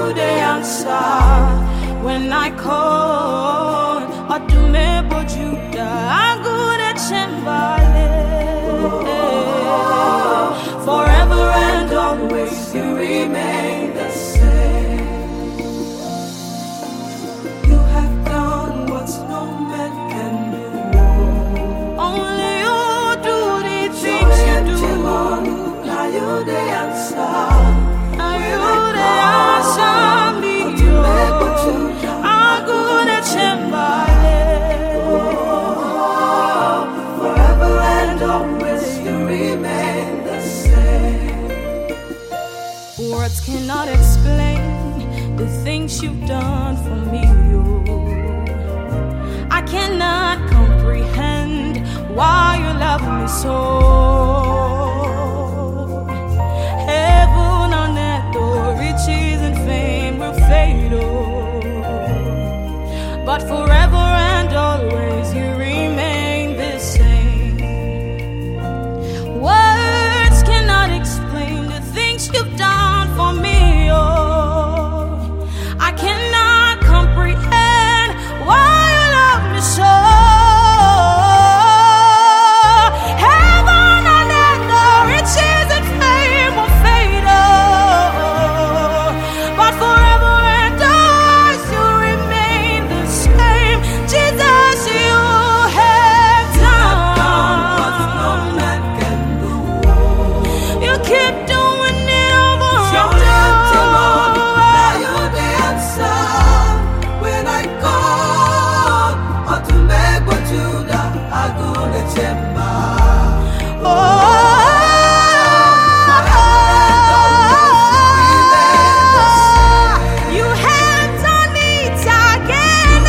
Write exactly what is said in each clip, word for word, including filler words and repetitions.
you the answer when I call. Odume bojuda, agune chembale. Forever and always you remain the same. You have done what no man can do. Only you do the things you do. Now you the answer. Now you the answer me. Agune chembale. Forever and always you remain the same. Words cannot explain the things you've done for me. I cannot comprehend why you love me so. Heaven on earth, oh, riches and fame will fade, oh. But forever and always you remain the same. Words cannot explain the things you've done for me, oh. I cannot comprehend why you love me so. Heaven and earth, the riches and fame will fade, oh. But forever and always you remain the same. Jesus, you have done what no man can do. You keep doing it over and over. Now you're the answer when I call. Odume bojuda, agune chemba. Oh, you have done it again.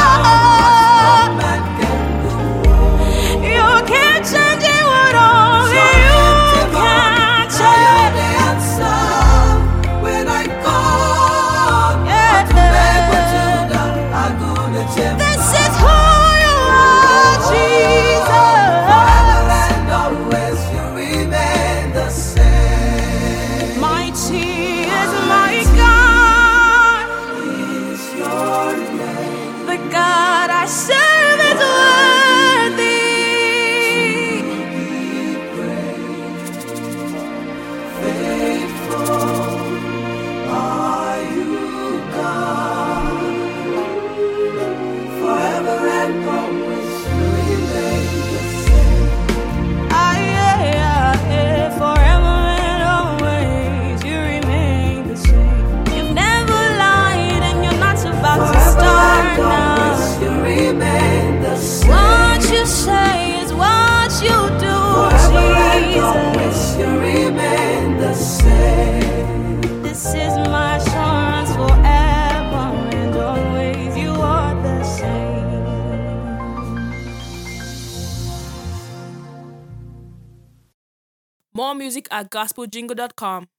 You can't change it what only you can change. The answer when I call. This is who you are, Jesus. Forever and always you remain the same. Mighty is my God. Is your name. The God I serve is worthy. Faithful are you, God. Forever and always you remain the same. Ah, yeah, yeah, yeah. Forever and always you remain the same. You've never lied and you're not about to start now. You remain the same. What you say is what you do, Jesus. You remain the same. This is my assurance forever and always you are the same. More music at gospel jingle dot com.